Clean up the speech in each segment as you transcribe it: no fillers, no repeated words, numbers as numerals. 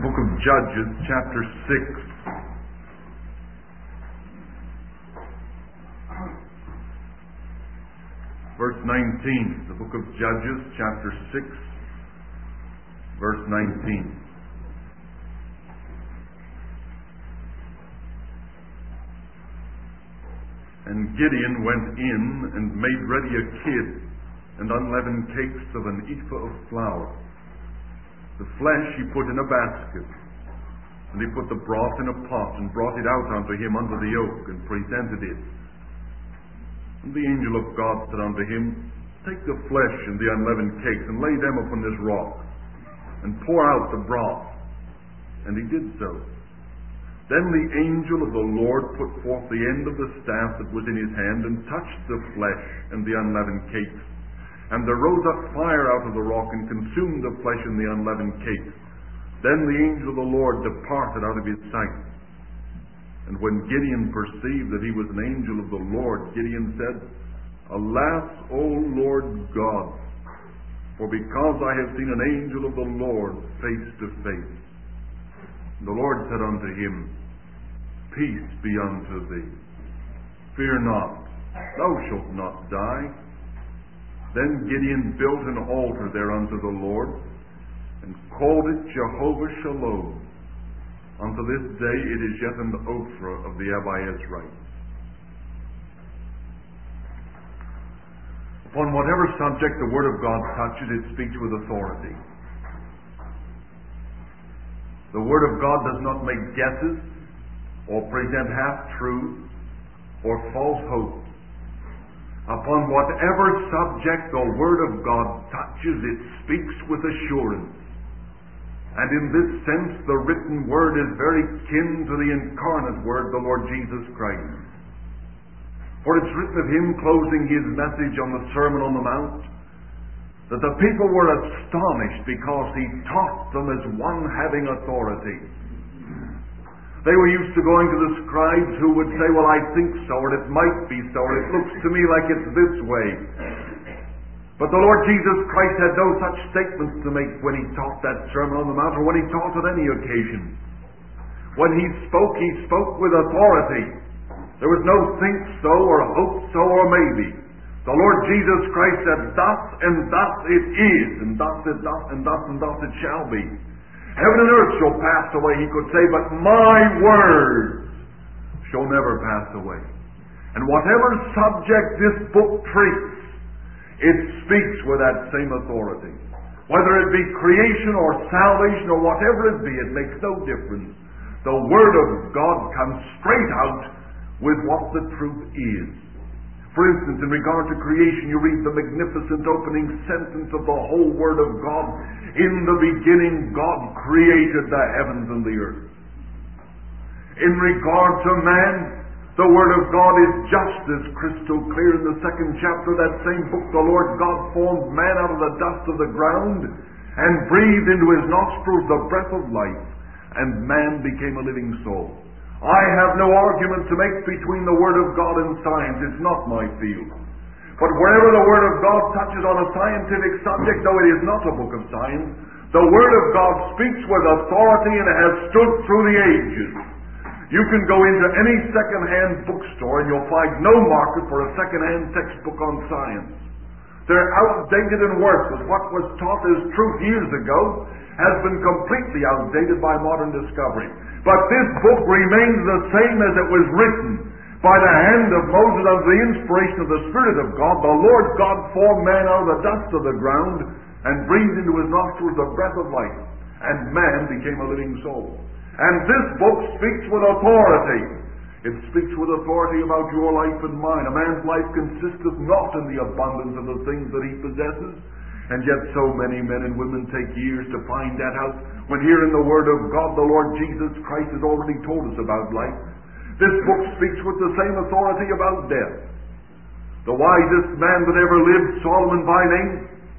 Book of Judges, chapter 6. Verse 19. The book of Judges, chapter 6, verse 19. And Gideon went in and made ready a kid and unleavened cakes of an ephah of flour. The flesh he put in a basket, and he put the broth in a pot, and brought it out unto him under the oak, and presented it. And the angel of God said unto him, Take the flesh and the unleavened cakes, and lay them upon this rock, and pour out the broth. And he did so. Then the angel of the Lord put forth the end of the staff that was in his hand, and touched the flesh and the unleavened cakes. And there rose up fire out of the rock, and consumed the flesh and the unleavened cakes. Then the angel of the Lord departed out of his sight. And when Gideon perceived that he was an angel of the Lord, Gideon said, Alas, O Lord God, for because I have seen an angel of the Lord face to face. The Lord said unto him, Peace be unto thee. Fear not, thou shalt not die. Then Gideon built an altar there unto the Lord, and called it Jehovah Shalom. Unto this day it is yet an Ophrah of the Abiezrites. Upon whatever subject the Word of God touches, it speaks with authority. The Word of God does not make guesses, or present half-truths, or false hopes. Upon whatever subject the Word of God touches, it speaks with assurance. And in this sense, the written Word is very kin to the incarnate Word, the Lord Jesus Christ. For it's written of Him closing His message on the Sermon on the Mount, that the people were astonished because He taught them as one having authority. They were used to going to the scribes who would say, Well, I think so, or it might be so, or it looks to me like it's this way. But the Lord Jesus Christ had no such statements to make when He taught that Sermon on the Mount, or when He taught on any occasion. When He spoke with authority. There was no think so, or hope so, or maybe. The Lord Jesus Christ said, Thus and thus it is, and thus it doth, and thus and thus it shall be. Heaven and earth shall pass away, He could say, but my words shall never pass away. And whatever subject this book treats, it speaks with that same authority. Whether it be creation or salvation or whatever it be, it makes no difference. The Word of God comes straight out with what the truth is. For instance, in regard to creation, you read the magnificent opening sentence of the whole Word of God. In the beginning, God created the heavens and the earth. In regard to man, the Word of God is just as crystal clear. In the second chapter of that same book, the Lord God formed man out of the dust of the ground and breathed into his nostrils the breath of life, and man became a living soul. I have no argument to make between the Word of God and science. It's not my field. But wherever the Word of God touches on a scientific subject, though it is not a book of science, the Word of God speaks with authority and has stood through the ages. You can go into any second-hand bookstore and you'll find no market for a second-hand textbook on science. They're outdated and worthless. What was taught as truth years ago has been completely outdated by modern discovery. But this book remains the same as it was written. By the hand of Moses, under the inspiration of the Spirit of God, the Lord God formed man out of the dust of the ground and breathed into his nostrils the breath of life. And man became a living soul. And this book speaks with authority. It speaks with authority about your life and mine. A man's life consisteth not in the abundance of the things that he possesses. And yet so many men and women take years to find that out, when here in the Word of God, the Lord Jesus Christ has already told us about life. This book speaks with the same authority about death. The wisest man that ever lived, Solomon by name,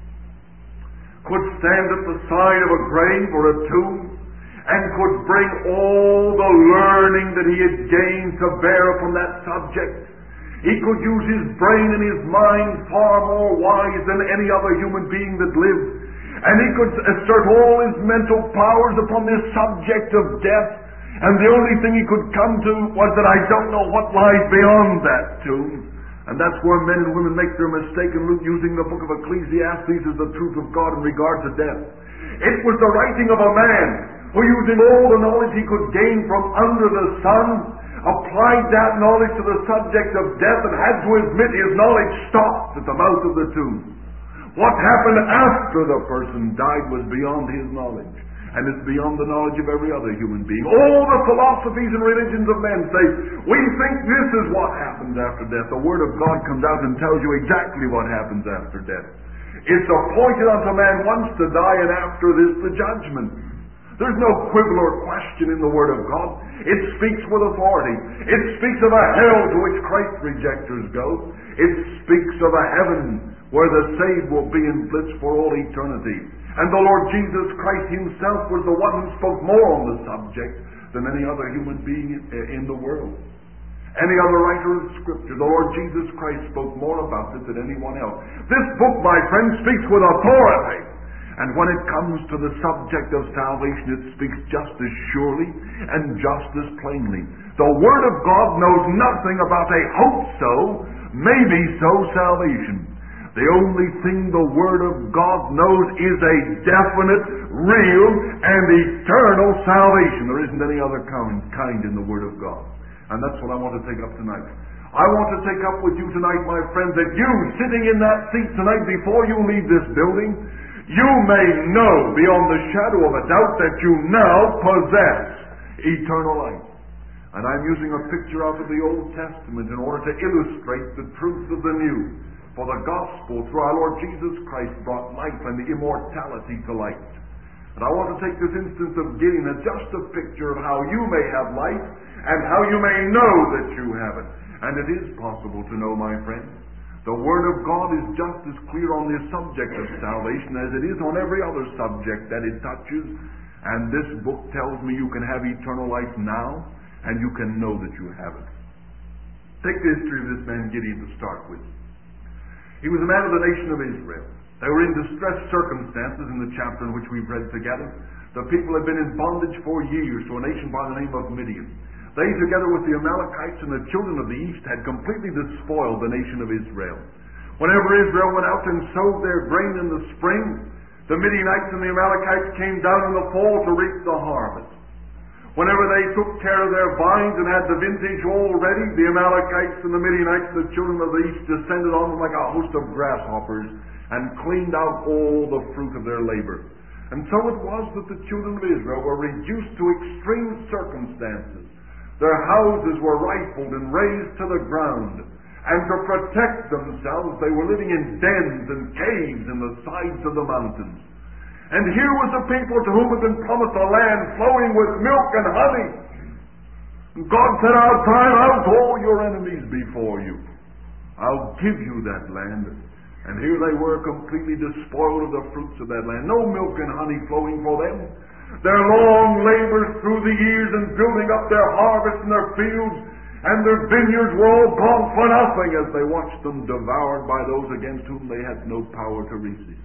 could stand at the side of a grave or a tomb and could bring all the learning that he had gained to bear upon that subject. He could use his brain and his mind far more wise than any other human being that lived. and he could assert all his mental powers upon this subject of death, and the only thing he could come to was that I don't know what lies beyond that tomb. And that's where men and women make their mistake in using the book of Ecclesiastes as the truth of God in regard to death. It was the writing of a man who, using all the knowledge he could gain from under the sun, applied that knowledge to the subject of death and had to admit his knowledge stopped at the mouth of the tomb. What happened after the person died was beyond his knowledge. And it's beyond the knowledge of every other human being. All the philosophies and religions of men say, we think this is what happens after death. The Word of God comes out and tells you exactly what happens after death. It's appointed unto man once to die, and after this the judgment. There's no quibble or question in the Word of God. It speaks with authority. It speaks of a hell to which Christ rejectors go. It speaks of a heaven where the saved will be in bliss for all eternity. And the Lord Jesus Christ himself was the one who spoke more on the subject than any other human being in the world. Any other writer of Scripture, the Lord Jesus Christ spoke more about it than anyone else. This book, my friend, speaks with authority. And when it comes to the subject of salvation, it speaks just as surely and just as plainly. The Word of God knows nothing about a hope so, maybe so salvation. The only thing the Word of God knows is a definite, real, and eternal salvation. There isn't any other kind in the Word of God. And that's what I want to take up tonight. I want to take up with you tonight, my friend, that you, sitting in that seat tonight before you leave this building, you may know beyond the shadow of a doubt that you now possess eternal life. And I'm using a picture out of the Old Testament in order to illustrate the truth of the New. For the gospel through our Lord Jesus Christ brought life and immortality to light. And I want to take this instance of Gideon as just a picture of how you may have life and how you may know that you have it. And it is possible to know, my friend. The Word of God is just as clear on this subject of salvation as it is on every other subject that it touches. And this book tells me you can have eternal life now, and you can know that you have it. Take the history of this man Gideon to start with. He was a man of the nation of Israel. They were in distressed circumstances in the chapter in which we've read together. The people had been in bondage for years to a nation by the name of Midian. They, together with the Amalekites and the children of the east, had completely despoiled the nation of Israel. Whenever Israel went out and sowed their grain in the spring, the Midianites and the Amalekites came down in the fall to reap the harvest. Whenever they took care of their vines and had the vintage all ready, the Amalekites and the Midianites, the children of the east, descended on them like a host of grasshoppers and cleaned out all the fruit of their labor. And so it was that the children of Israel were reduced to extreme circumstances. Their houses were rifled and razed to the ground. And to protect themselves, they were living in dens and caves in the sides of the mountains. And here was a people to whom had been promised a land flowing with milk and honey. God said, I'll drive out all your enemies before you. I'll give you that land. And here they were, completely despoiled of the fruits of that land. No milk and honey flowing for them. Their long labors through the years in building up their harvests and their fields and their vineyards were all gone for nothing as they watched them devoured by those against whom they had no power to resist.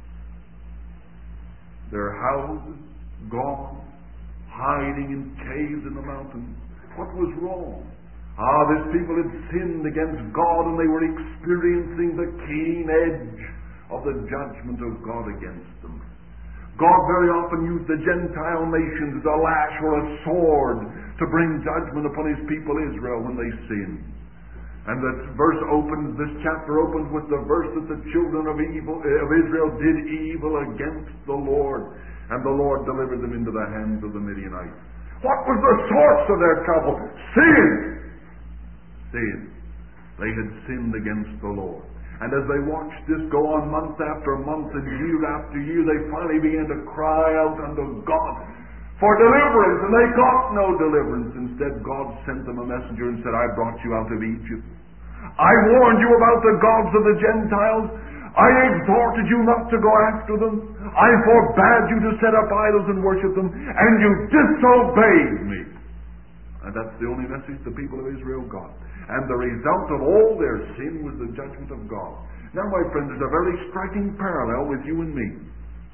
Their houses gone, hiding in caves in the mountains. What was wrong? This people had sinned against God, and they were experiencing the keen edge of the judgment of God against them. God very often used the Gentile nations as a lash or a sword to bring judgment upon His people Israel when they sinned. And this chapter opens with the verse that the children of Israel did evil against the Lord, and the Lord delivered them into the hands of the Midianites. What was the source of their trouble? Sin! Sin. They had sinned against the Lord. And as they watched this go on month after month and year after year, they finally began to cry out unto God for deliverance, and they got no deliverance. Instead, God sent them a messenger and said, I brought you out of Egypt. I warned you about the gods of the Gentiles. I exhorted you not to go after them. I forbade you to set up idols and worship them, and you disobeyed me. And that's the only message the people of Israel got. And the result of all their sin was the judgment of God. Now, my friend, there's a very striking parallel with you and me.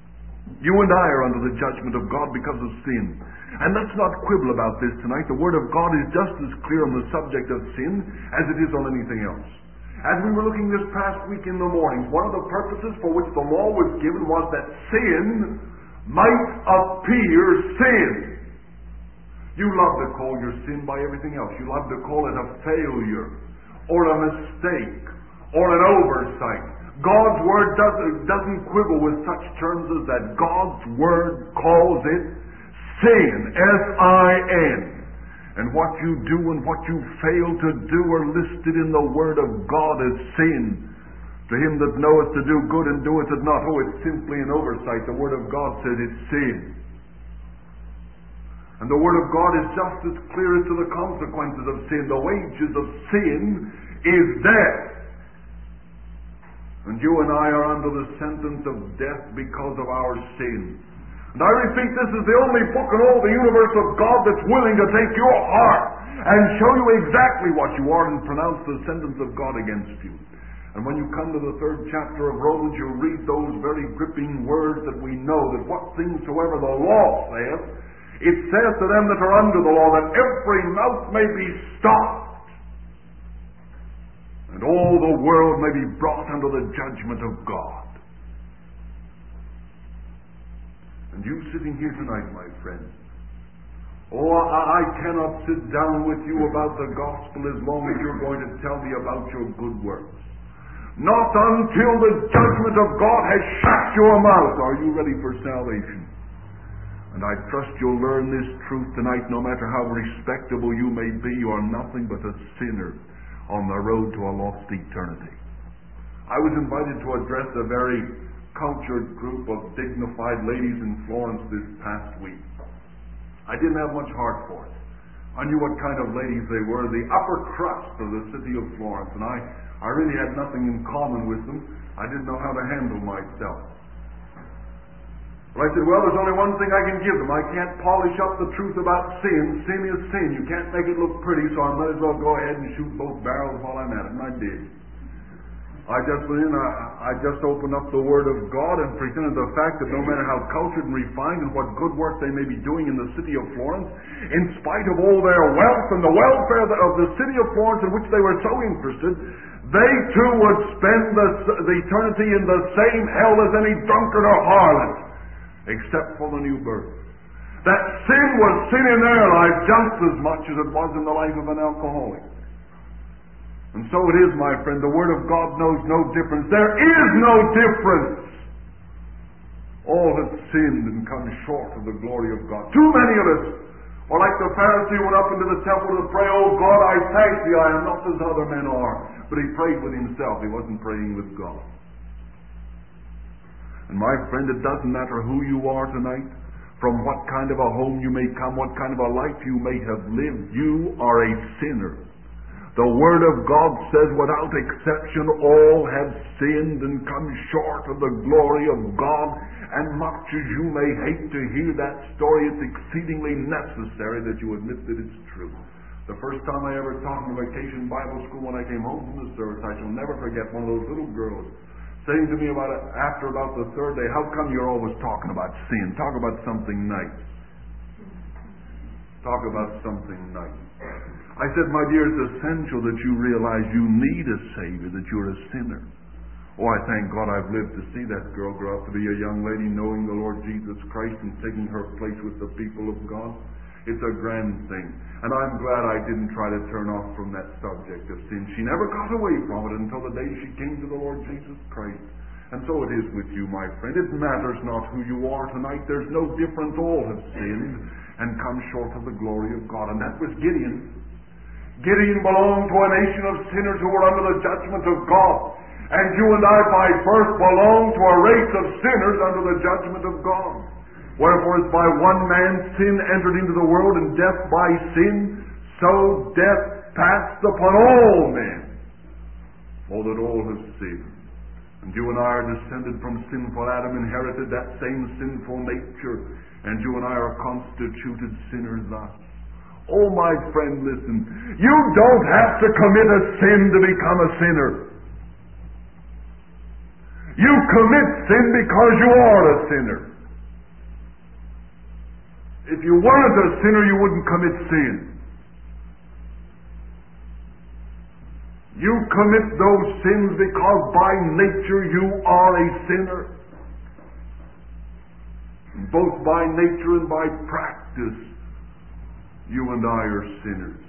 You and I are under the judgment of God because of sin. And let's not quibble about this tonight. The Word of God is just as clear on the subject of sin as it is on anything else. As we were looking this past week in the mornings, one of the purposes for which the law was given was that sin might appear sin. You love to call your sin by everything else. You love to call it a failure, or a mistake, or an oversight. God's Word doesn't quibble with such terms as that. God's Word calls it sin, S-I-N. And what you do and what you fail to do are listed in the Word of God as sin. To him that knoweth to do good and doeth it not, oh, it's simply an oversight. The Word of God says it's sin. And the Word of God is just as clear as to the consequences of sin. The wages of sin is death. And you and I are under the sentence of death because of our sin. And I repeat, this is the only book in all the universe of God that's willing to take your heart and show you exactly what you are and pronounce the sentence of God against you. And when you come to the 3rd chapter of Romans, you'll read those very gripping words that we know, that what things soever the law saith, it says to them that are under the law, that every mouth may be stopped, and all the world may be brought under the judgment of God. And you sitting here tonight, my friend, I cannot sit down with you about the gospel as long as you're going to tell me about your good works. Not until the judgment of God has shut your mouth are you ready for salvation. And I trust you'll learn this truth tonight. No matter how respectable you may be, you are nothing but a sinner on the road to a lost eternity. I was invited to address a very cultured group of dignified ladies in Florence this past week. I didn't have much heart for it. I knew what kind of ladies they were, the upper crust of the city of Florence, and I really had nothing in common with them. I didn't know how to handle myself. Well, I said, well, there's only one thing I can give them. I can't polish up the truth about sin. Sin is sin. You can't make it look pretty, so I might as well go ahead and shoot both barrels while I'm at it. And I did. I just went in, I just opened up the Word of God and presented the fact that no matter how cultured and refined and what good work they may be doing in the city of Florence, in spite of all their wealth and the welfare of the city of Florence in which they were so interested, they too would spend the eternity in the same hell as any drunkard or harlot, except for the new birth. That sin was sin in their life just as much as it was in the life of an alcoholic. And so it is, my friend. The Word of God knows no difference. There is no difference. All have sinned and come short of the glory of God. Too many of us are like the Pharisee who went up into the temple to pray, oh God, I thank thee, I am not as other men are. But he prayed with himself. He wasn't praying with God. And my friend, it doesn't matter who you are tonight, from what kind of a home you may come, what kind of a life you may have lived, you are a sinner. The Word of God says, without exception, all have sinned and come short of the glory of God. And much as you may hate to hear that story, it's exceedingly necessary that you admit that it's true. The first time I ever taught in a vacation Bible school, when I came home from the service, I shall never forget one of those little girls saying to me after about the 3rd day, how come you're always talking about sin? Talk about something nice. Talk about something nice. I said, my dear, it's essential that you realize you need a Savior, that you're a sinner. Oh, I thank God I've lived to see that girl grow up to be a young lady knowing the Lord Jesus Christ and taking her place with the people of God. It's a grand thing. And I'm glad I didn't try to turn off from that subject of sin. She never got away from it until the day she came to the Lord Jesus Christ. And so it is with you, my friend. It matters not who you are tonight. There's no difference. All have sinned and come short of the glory of God. And that was Gideon. Gideon belonged to a nation of sinners who were under the judgment of God. And you and I by birth belong to a race of sinners under the judgment of God. Wherefore as by one man sin entered into the world, and death by sin, so death passed upon all men. For that all have sinned. And you and I are descended from sinful Adam, inherited that same sinful nature. And you and I are constituted sinners thus. Oh, my friend, listen. You don't have to commit a sin to become a sinner. You commit sin because you are a sinner. If you weren't a sinner, you wouldn't commit sin. You commit those sins because by nature you are a sinner. Both by nature and by practice, you and I are sinners.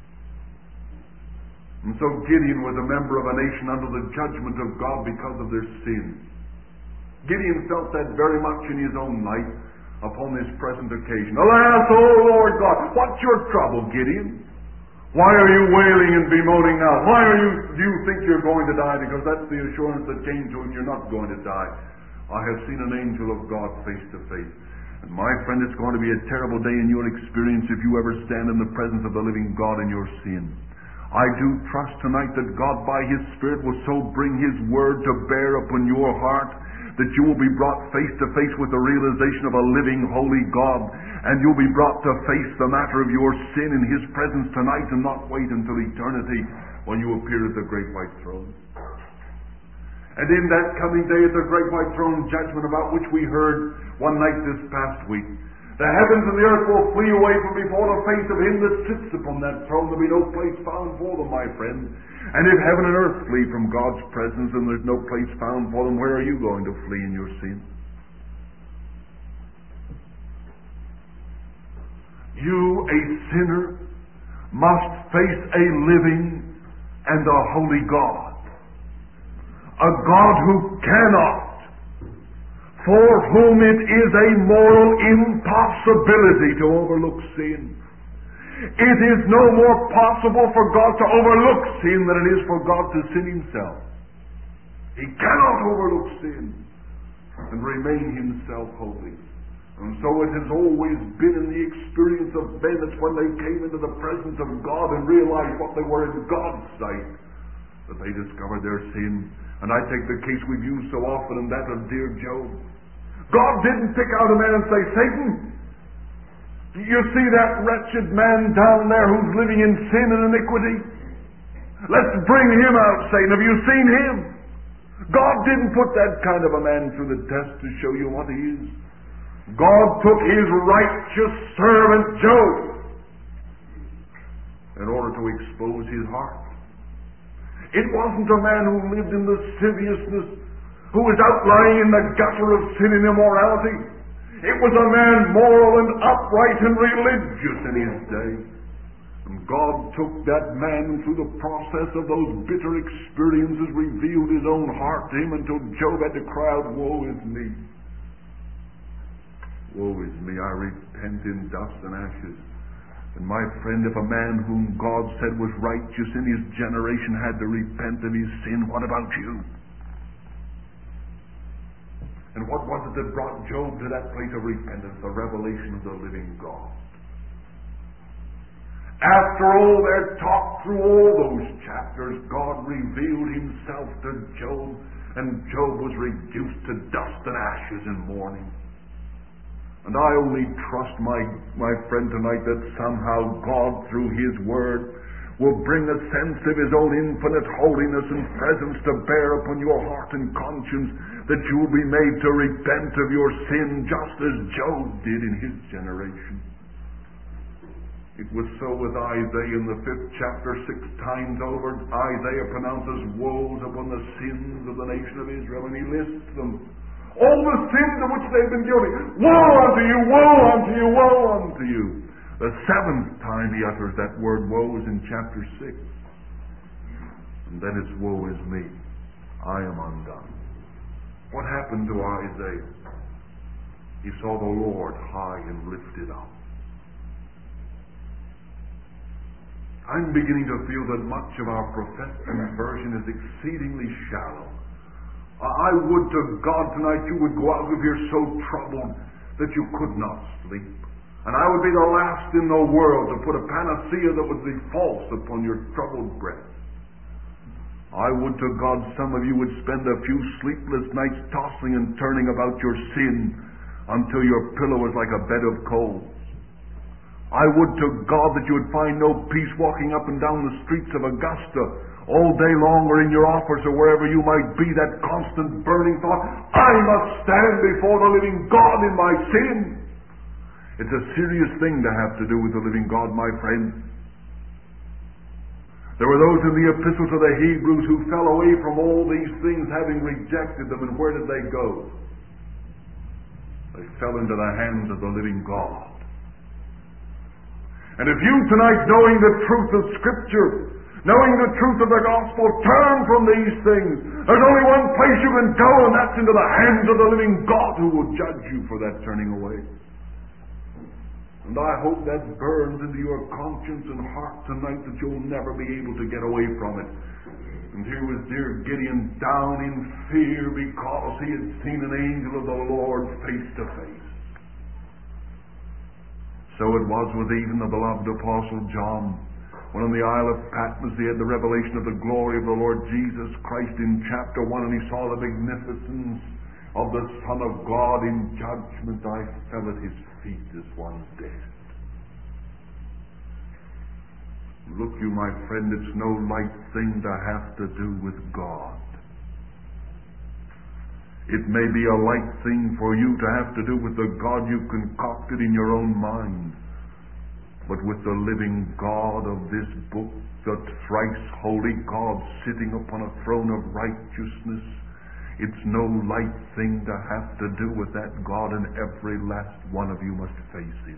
And so Gideon was a member of a nation under the judgment of God because of their sins. Gideon felt that very much in his own life upon this present occasion. Alas, O Lord God, what's your trouble, Gideon? Why are you wailing and bemoaning now? Why do you think you're going to die? Because that's the assurance that came to him, you're not going to die. I have seen an angel of God face to face. And my friend, it's going to be a terrible day in your experience if you ever stand in the presence of the living God in your sin. I do trust tonight that God by His Spirit will so bring His Word to bear upon your heart that you will be brought face to face with the realization of a living, holy God, and you'll be brought to face the matter of your sin in His presence tonight and not wait until eternity when you appear at the great white throne. And in that coming day at the great white throne judgment about which we heard one night this past week, the heavens and the earth will flee away from before the face of Him that sits upon that throne. There'll be no place found for them, my friend. And if heaven and earth flee from God's presence and there's no place found for them, where are you going to flee in your sin? You, a sinner, must face a living and a holy God. A God who cannot, for whom it is a moral impossibility to overlook sin. It is no more possible for God to overlook sin than it is for God to sin Himself. He cannot overlook sin and remain Himself holy. And so it has always been in the experience of men that when they came into the presence of God and realized what they were in God's sight, that they discovered their sin. And I take the case we've used so often, and that of dear Job. God didn't pick out a man and say, Satan, you see that wretched man down there who's living in sin and iniquity? Let's bring him out, Satan. Have you seen him? God didn't put that kind of a man through the test to show you what he is. God took His righteous servant Job in order to expose his heart. It wasn't a man who lived in lasciviousness, who was outlying in the gutter of sin and immorality. It was a man moral and upright and religious in his day. And God took that man through the process of those bitter experiences, revealed His own heart to him until Job had to cry out, woe is me. Woe is me, I repent in dust and ashes. And my friend, if a man whom God said was righteous in his generation had to repent of his sin, what about you? And what was it that brought Job to that place of repentance? The revelation of the living God. After all their talk through all those chapters, God revealed Himself to Job, and Job was reduced to dust and ashes in mourning. And I only trust, my friend, tonight that somehow God, through His Word, will bring a sense of His own infinite holiness and presence to bear upon your heart and conscience, that you will be made to repent of your sin just as Job did in his generation. It was so with Isaiah in the 5th chapter, 6 times over. Isaiah pronounces woes upon the sins of the nation of Israel, and he lists them. All the sins of which they've been guilty. Woe unto you, woe unto you, woe unto you. The 7th time he utters that word woe is in chapter 6. And then it's woe is me. I am undone. What happened to Isaiah? He saw the Lord high and lifted up. I'm beginning to feel that much of our professed conversion is exceedingly shallow. I would to God tonight you would go out of here so troubled that you could not sleep. And I would be the last in the world to put a panacea that would be false upon your troubled breast. I would to God some of you would spend a few sleepless nights tossing and turning about your sin until your pillow was like a bed of coals. I would to God that you would find no peace walking up and down the streets of Augusta all day long, or in your office, or wherever you might be, that constant burning thought, I must stand before the living God in my sin. It's a serious thing to have to do with the living God, my friend. There were those in the epistle to the Hebrews who fell away from all these things, having rejected them, and where did they go? They fell into the hands of the living God. And if you tonight, knowing the truth of Scripture, knowing the truth of the gospel, turn from these things, there's only one place you can go, and that's into the hands of the living God, who will judge you for that turning away. And I hope that burns into your conscience and heart tonight, that you'll never be able to get away from it. And here was dear Gideon down in fear because he had seen an angel of the Lord face to face. So it was with even the beloved Apostle John, when on the Isle of Patmos he had the revelation of the glory of the Lord Jesus Christ in chapter 1, and he saw the magnificence of the Son of God in judgment. I fell at his feet as one dead. Look you, my friend, it's no light thing to have to do with God. It may be a light thing for you to have to do with the God you concocted in your own mind, but with the living God of this book, the thrice holy God sitting upon a throne of righteousness, it's no light thing to have to do with that God, and every last one of you must face Him.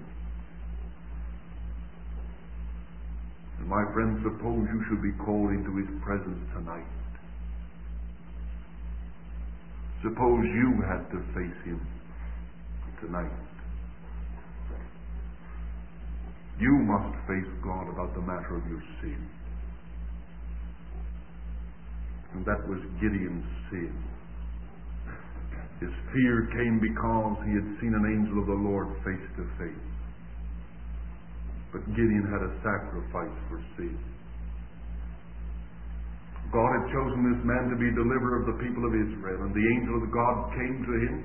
And my friend, suppose you should be called into His presence tonight. Suppose you had to face Him tonight. You must face God about the matter of your sin. And that was Gideon's sin. His fear came because he had seen an angel of the Lord face to face. But Gideon had a sacrifice for sin. God had chosen this man to be deliverer of the people of Israel, and the angel of God came to him.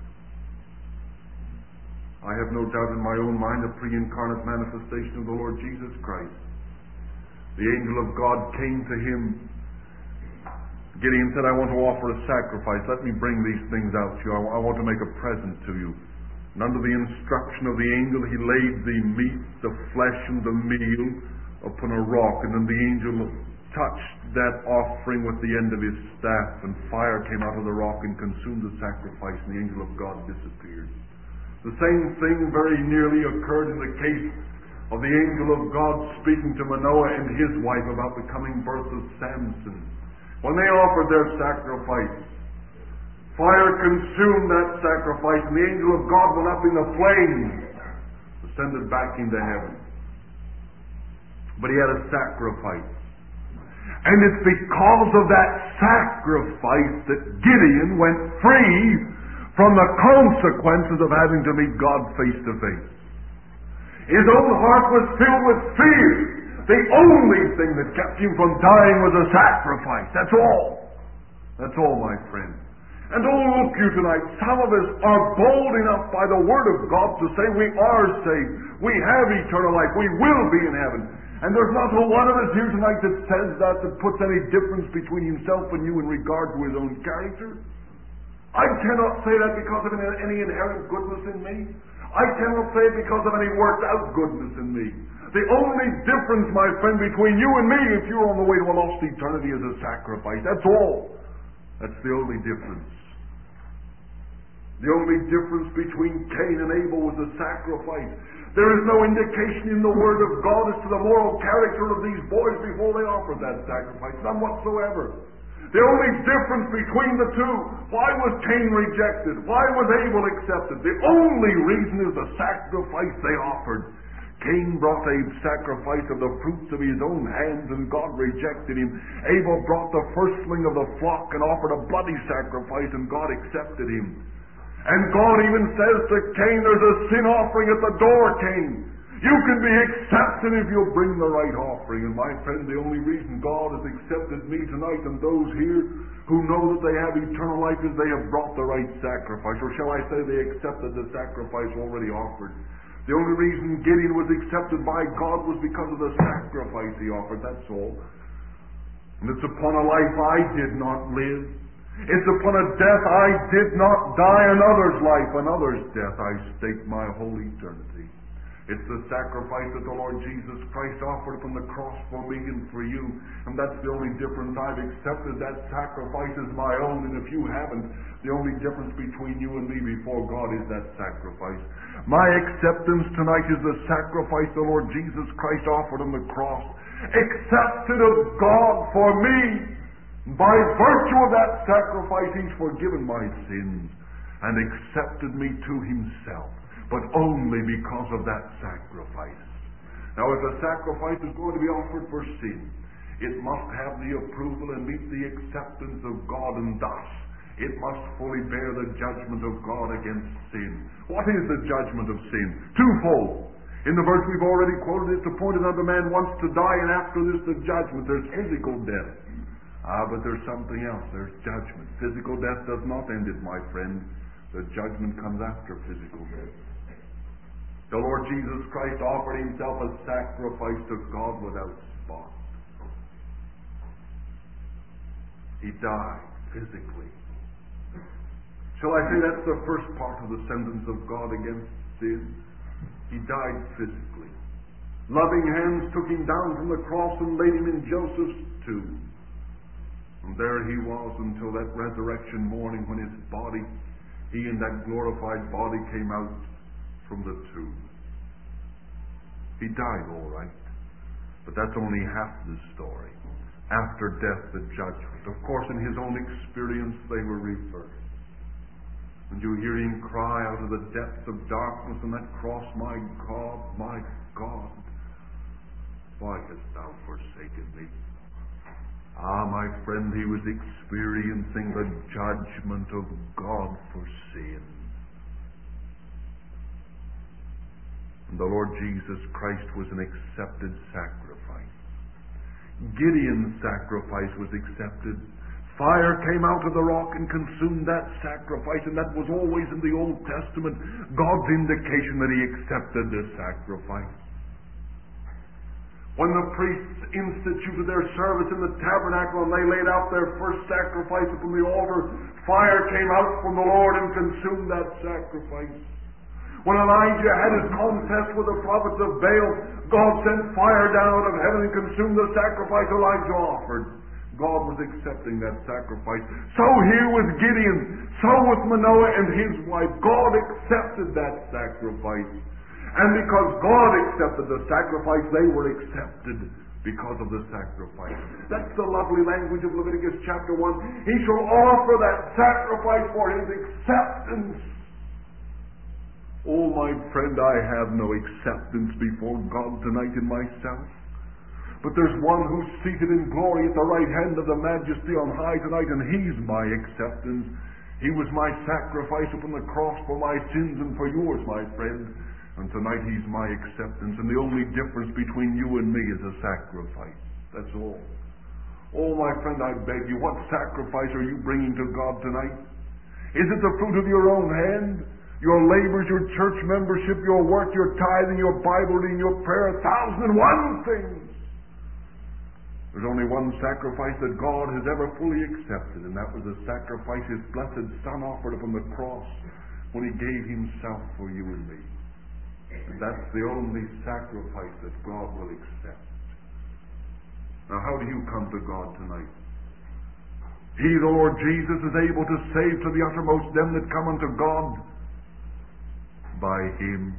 I have no doubt in my own mind a pre-incarnate manifestation of the Lord Jesus Christ. The angel of God came to him. Gideon said, I want to offer a sacrifice. Let me bring these things out to you. I want to make a present to you. And under the instruction of the angel, he laid the meat, the flesh, and the meal upon a rock. And then the angel touched that offering with the end of his staff, and fire came out of the rock and consumed the sacrifice, and the angel of God disappeared. The same thing very nearly occurred in the case of the angel of God speaking to Manoah and his wife about the coming birth of Samson. When they offered their sacrifice, fire consumed that sacrifice, and the angel of God went up in the flames, ascended back into heaven. But he had a sacrifice. And it's because of that sacrifice that Gideon went free from the consequences of having to meet God face to face. His own heart was filled with fear. The only thing that kept him from dying was a sacrifice. That's all. That's all, my friend. And oh, look you tonight, some of us are bold enough by the Word of God to say we are saved. We have eternal life. We will be in heaven. And there's not a one of us here tonight that says that puts any difference between himself and you in regard to his own character. I cannot say that because of any inherent goodness in me. I cannot say it because of any worked out goodness in me. The only difference, my friend, between you and me, if you're on the way to a lost eternity, is a sacrifice. That's all. That's the only difference. The only difference between Cain and Abel was the sacrifice. There is no indication in the Word of God as to the moral character of these boys before they offered that sacrifice. None whatsoever. The only difference between the two, why was Cain rejected? Why was Abel accepted? The only reason is the sacrifice they offered. Cain brought a sacrifice of the fruits of his own hands, and God rejected him. Abel brought the firstling of the flock and offered a bloody sacrifice, and God accepted him. And God even says to Cain, there's a sin offering at the door, Cain. You can be accepted if you'll bring the right offering. And my friend, the only reason God has accepted me tonight and those here who know that they have eternal life is they have brought the right sacrifice. Or shall I say they accepted the sacrifice already offered. The only reason Gideon was accepted by God was because of the sacrifice he offered. That's all. And it's upon a life I did not live. It's upon a death I did not die, another's life, another's death I stake my whole eternity. It's the sacrifice that the Lord Jesus Christ offered upon the cross for me and for you. And that's the only difference. I've accepted that sacrifice as my own. And if you haven't, the only difference between you and me before God is that sacrifice. My acceptance tonight is the sacrifice the Lord Jesus Christ offered on the cross. Accepted of God for me. By virtue of that sacrifice, He's forgiven my sins and accepted me to Himself. But only because of that sacrifice. Now, if a sacrifice is going to be offered for sin, it must have the approval and meet the acceptance of God, and thus it must fully bear the judgment of God against sin. What is the judgment of sin? Twofold. In the verse we've already quoted, it's appointed unto man once to die, and after this the judgment. There's physical death. But there's something else. There's judgment. Physical death does not end it, my friend. The judgment comes after physical death. The Lord Jesus Christ offered Himself a sacrifice to God without spot. He died physically. Shall I say that's the first part of the sentence of God against sin? He died physically. Loving hands took Him down from the cross and laid Him in Joseph's tomb. And there He was until that resurrection morning when His body, He and that glorified body came out from the tomb. He died all right, but that's only half the story. After death, the judgment. Of course, in His own experience, they were reversed. And you hear Him cry out of the depths of darkness on that cross, my God, why hast Thou forsaken me? My friend, He was experiencing the judgment of God for sin. And the Lord Jesus Christ was an accepted sacrifice. Gideon's sacrifice was accepted. Fire came out of the rock and consumed that sacrifice, and that was always in the Old Testament God's indication that He accepted this sacrifice. When the priests instituted their service in the tabernacle and they laid out their first sacrifice upon the altar, fire came out from the Lord and consumed that sacrifice. When Elijah had his contest with the prophets of Baal, God sent fire down out of heaven and consumed the sacrifice Elijah offered. God was accepting that sacrifice. So here with Gideon, so with Manoah and his wife, God accepted that sacrifice. And because God accepted the sacrifice, they were accepted because of the sacrifice. That's the lovely language of Leviticus chapter 1. He shall offer that sacrifice for His acceptance. Oh, my friend, I have no acceptance before God tonight in myself. But there's one who's seated in glory at the right hand of the Majesty on high tonight, and He's my acceptance. He was my sacrifice upon the cross for my sins and for yours, my friend. And tonight He's my acceptance. And the only difference between you and me is a sacrifice. That's all. Oh, my friend, I beg you, what sacrifice are you bringing to God tonight? Is it the fruit of your own hand? Your labors, your church membership, your work, your tithing, your Bible reading, your prayer, 1,001 things. There's only one sacrifice that God has ever fully accepted, and that was the sacrifice His blessed Son offered upon the cross when He gave Himself for you and me. And that's the only sacrifice that God will accept. Now, how do you come to God tonight? He, the Lord Jesus, is able to save to the uttermost them that come unto God by Him.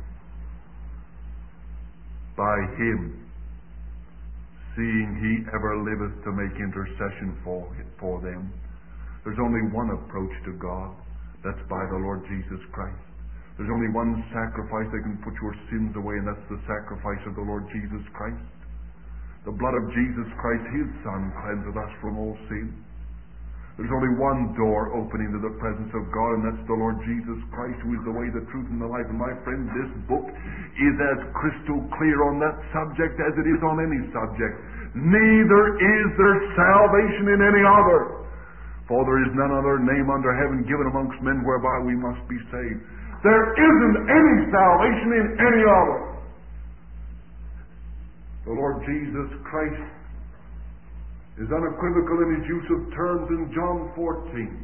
By Him, seeing He ever liveth to make intercession for them. There's only one approach to God. That's by the Lord Jesus Christ. There's only one sacrifice that can put your sins away, and that's the sacrifice of the Lord Jesus Christ. The blood of Jesus Christ, His Son, cleanseth us from all sin. There's only one door opening to the presence of God, and that's the Lord Jesus Christ, who is the way, the truth, and the life. And my friend, this book is as crystal clear on that subject as it is on any subject. Neither is there salvation in any other, for there is none other name under heaven given amongst men whereby we must be saved. There isn't any salvation in any other. The Lord Jesus Christ is unequivocal in his use of terms in John 14.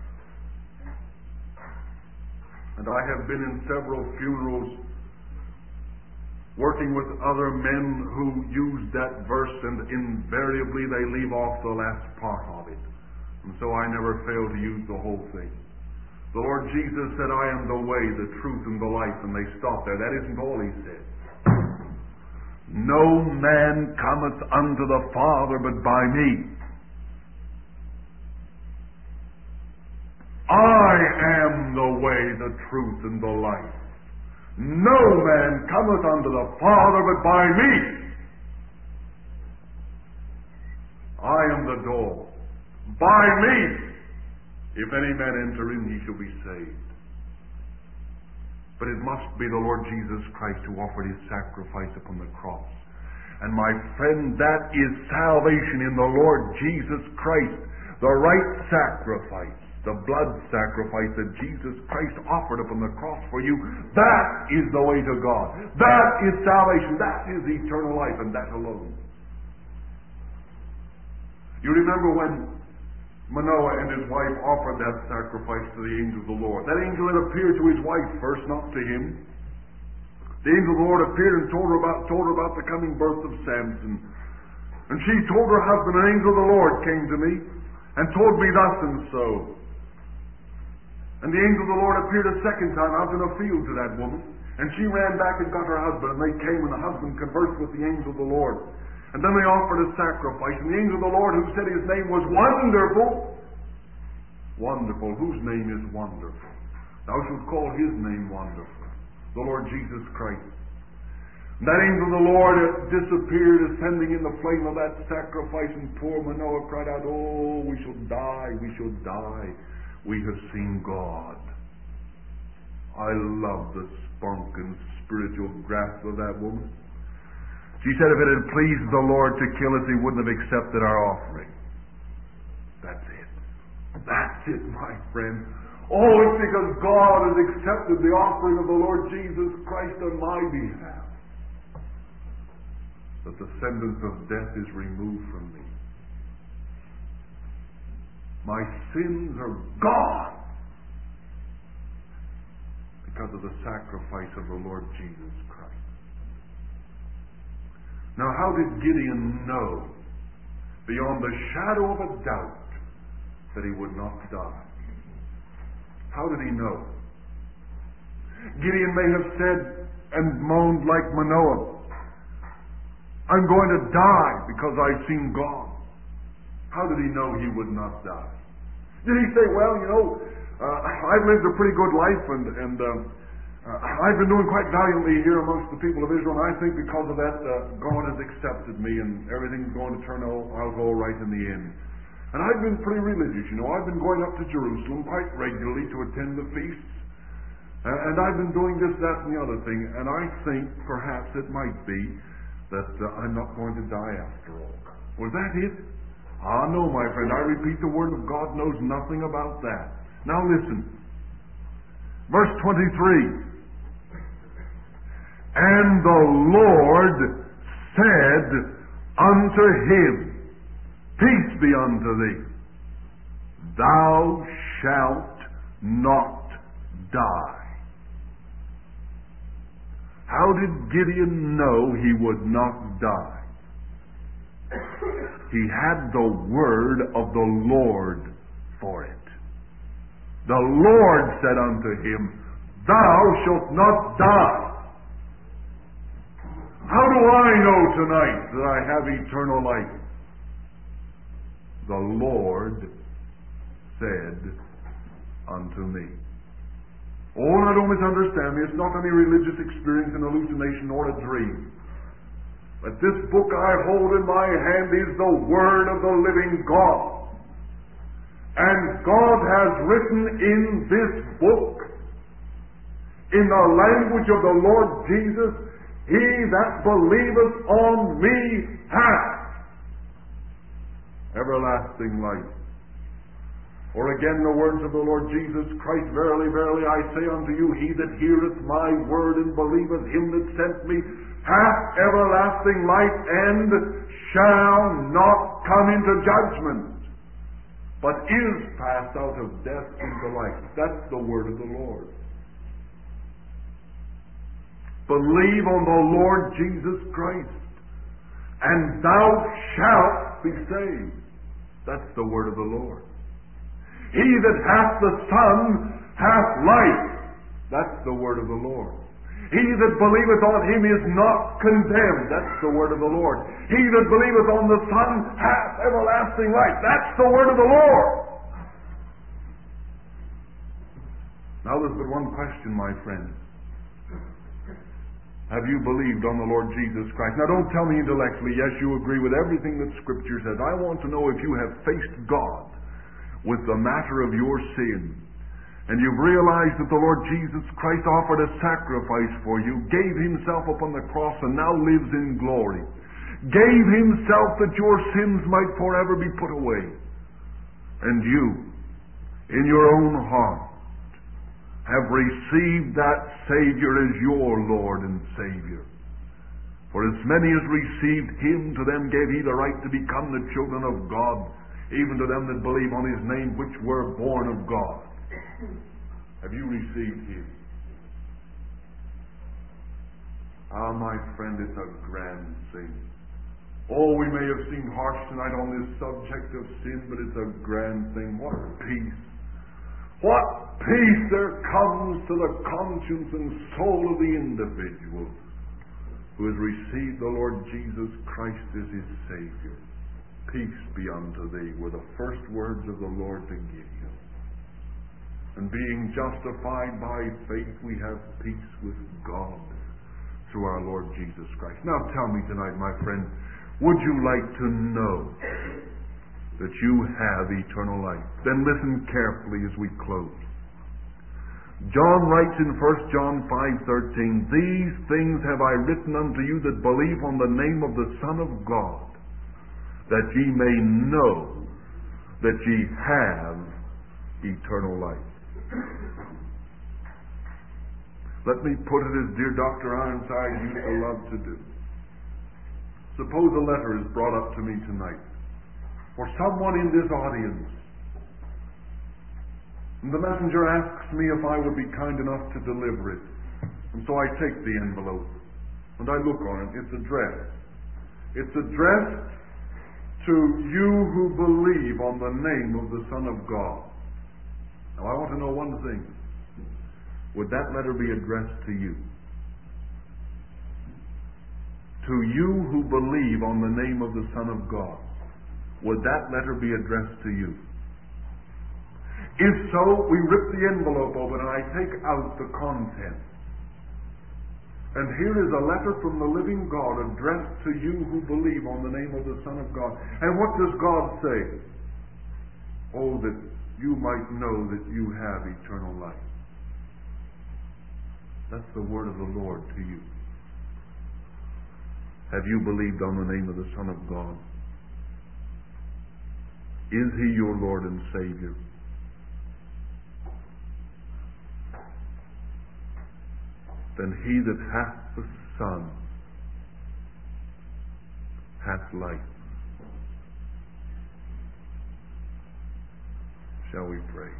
And I have been in several funerals working with other men who use that verse, and invariably they leave off the last part of it. And so I never fail to use the whole thing. The Lord Jesus said, I am the way, the truth, and the life, and they stop there. That isn't all he said. No man cometh unto the Father but by me. I am the way, the truth, and the life. No man cometh unto the Father but by me. I am the door. By me, if any man enter in, he shall be saved. But it must be the Lord Jesus Christ who offered his sacrifice upon the cross. And my friend, that is salvation in the Lord Jesus Christ. The right sacrifice, the blood sacrifice that Jesus Christ offered upon the cross for you, that is the way to God. That is salvation. That is eternal life, and that alone. You remember when Manoah and his wife offered that sacrifice to the angel of the Lord. That angel had appeared to his wife first, not to him. The angel of the Lord appeared and told her about the coming birth of Samson. And she told her husband, an angel of the Lord came to me and told me thus and so. And the angel of the Lord appeared a second time out in a field to that woman. And she ran back and got her husband, and they came, and the husband conversed with the angel of the Lord. And then they offered a sacrifice. And the angel of the Lord, who said his name was Wonderful. Wonderful. Whose name is Wonderful? Thou shalt call his name Wonderful. The Lord Jesus Christ. And that angel of the Lord disappeared, ascending in the flame of that sacrifice. And poor Manoah cried out, oh, we shall die, we shall die. We have seen God. I love the spunk and spiritual grasp of that woman. She said if it had pleased the Lord to kill us, he wouldn't have accepted our offering. That's it. That's it, my friend. Oh, it's because God has accepted the offering of the Lord Jesus Christ on my behalf that the sentence of death is removed from me. My sins are gone because of the sacrifice of the Lord Jesus Christ. Now, how did Gideon know, beyond the shadow of a doubt, that he would not die? How did he know? Gideon may have said and moaned like Manoah, I'm going to die because I've seen God. How did he know he would not die? Did he say, well, I've lived a pretty good life and I've been doing quite valiantly here amongst the people of Israel, and I think because of that, God has accepted me and everything's going to turn out all right in the end. And I've been pretty religious, I've been going up to Jerusalem quite regularly to attend the feasts. And I've been doing this, that, and the other thing. And I think perhaps it might be that I'm not going to die after all. Was that it? No, my friend. I repeat, the Word of God knows nothing about that. Now listen. Verse 23. And the Lord said unto him, peace be unto thee. Thou shalt not die. How did Gideon know he would not die? He had the word of the Lord for it. The Lord said unto him, thou shalt not die. How do I know tonight that I have eternal life? The Lord said unto me. Oh, now don't misunderstand me. It's not any religious experience, an hallucination, or a dream. But this book I hold in my hand is the Word of the living God. And God has written in this book, in the language of the Lord Jesus, he that believeth on me hath everlasting life. Or again the words of the Lord Jesus Christ, Verily, verily, I say unto you, he that heareth my word and believeth him that sent me hath everlasting life, and shall not come into judgment, but is passed out of death into life. That's the word of the Lord. Believe on the Lord Jesus Christ, and thou shalt be saved. That's the word of the Lord. He that hath the Son hath life. That's the word of the Lord. He that believeth on him is not condemned. That's the word of the Lord. He that believeth on the Son hath everlasting life. That's the word of the Lord. Now there's but one question, my friend. Have you believed on the Lord Jesus Christ? Now don't tell me intellectually, yes, you agree with everything that Scripture says. I want to know if you have faced God with the matter of your sin, and you've realized that the Lord Jesus Christ offered a sacrifice for you, gave himself upon the cross, and now lives in glory, gave himself that your sins might forever be put away, and you, in your own heart, have received that Savior as your Lord and Savior. For as many as received him, to them gave he the right to become the children of God, even to them that believe on his name, which were born of God. Have you received him? Ah, my friend, it's a grand thing. Oh, we may have seemed harsh tonight on this subject of sin, but it's a grand thing. What peace! What peace there comes to the conscience and soul of the individual who has received the Lord Jesus Christ as his Savior. Peace be unto thee, were the first words of the Lord to Gideon. And being justified by faith, we have peace with God through our Lord Jesus Christ. Now tell me tonight, my friend, would you like to know that you have eternal life? Then listen carefully as we close. John writes in 1 John 5:13, These things have I written unto you that believe on the name of the Son of God, that ye may know that ye have eternal life. Let me put it as dear Dr. Ironside used to love to do. Suppose a letter is brought up to me tonight, or someone in this audience, and the messenger asks me if I would be kind enough to deliver it. And so I take the envelope, and I look on it. It's addressed. It's addressed to you who believe on the name of the Son of God. Now I want to know one thing. Would that letter be addressed to you? To you who believe on the name of the Son of God. Would that letter be addressed to you? If so, we rip the envelope open and I take out the contents. And here is a letter from the living God addressed to you who believe on the name of the Son of God. And what does God say? Oh, that you might know that you have eternal life. That's the word of the Lord to you. Have you believed on the name of the Son of God? Is he your Lord and Savior? Then he that hath the Son hath life. Shall we pray?